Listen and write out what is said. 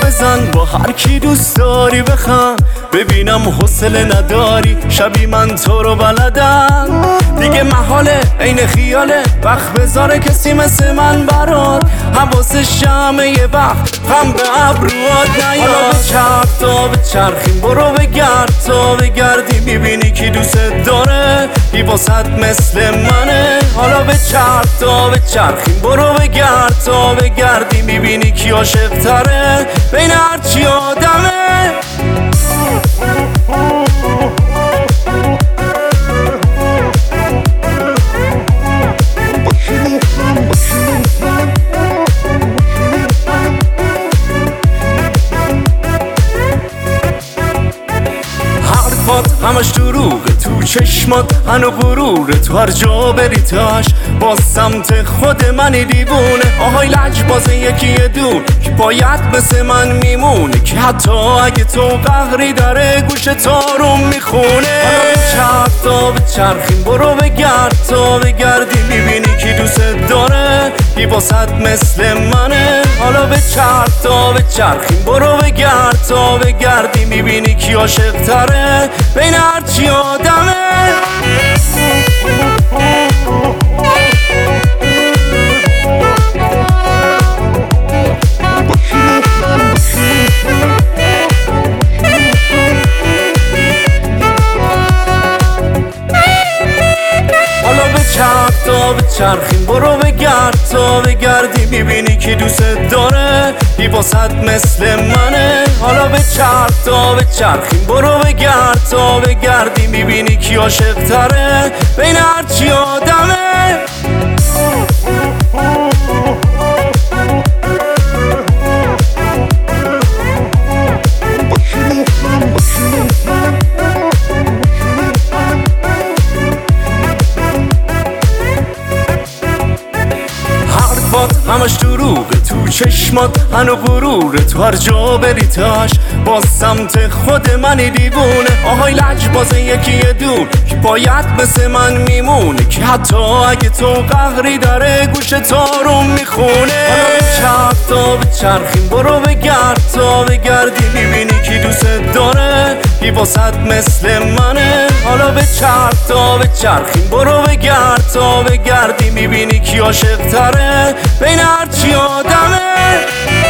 بزن، با هر کی دوست داری بخند، ببینم حوصله نداری شبی من تو رو بلدم. دیگه محاله عین خیاله وقت بذاره کسی مثل من برات، حواسش جمعه یه وقت غم به ابروات نیاد. حالا بچرخ تا بچرخیم، برو بگرد تا بگردی، میبینی کی دوست داره بی واسط مثل منه. حالا بچرخ تا بچرخیم، برو بگرد تا بگردی، میبینی کی عاشق تره بین هرچی آدمه. همش دروغه تو چشمات، هنو غروره تو هر جا بری تاش، با سمت خود منی دیوونه. آهای لجباز یکی دون که باید مثل من میمونه، که حتی اگه تو قهری داره گوش تارو میخونه. حالا بچرخ تا بچرخیم، برو بگرد تا بگردی، میبینی کی دوست داره بی واسط مثل منه. حالا بچرخ تا بچرخیم، برو بگرد تا بگردی، میبینی کی عاشق تره بین هرچی آدمه. حالا بچرخ تا بچرخیم، برو بگرد تا بگردی، میبینی کی دوست داره بی واسط مثل منه. حالا بچرخ تا بچرخیم، برو بگرد تا بگردی، میبینی کی عاشق تره بین هرچی آدمه. همش دروغه تو چشمات، هنو غروره تو هر جا بری تاش، با سمت خود منی دیوونه. آهای لجباز یکی دون که باید مثل من میمونه، که حتی اگه تو قهری داره گوش تارو میخونه. حالا بچرخ تا بچرخیم، برو بگرد تا بگردی، میبینی کی دوست داره بی واسط مثل منه. حالا بچرخ تا بچرخیم، برو بگرد تا بگردی، میبینی کی عاشق تره بین هرچی آدمه.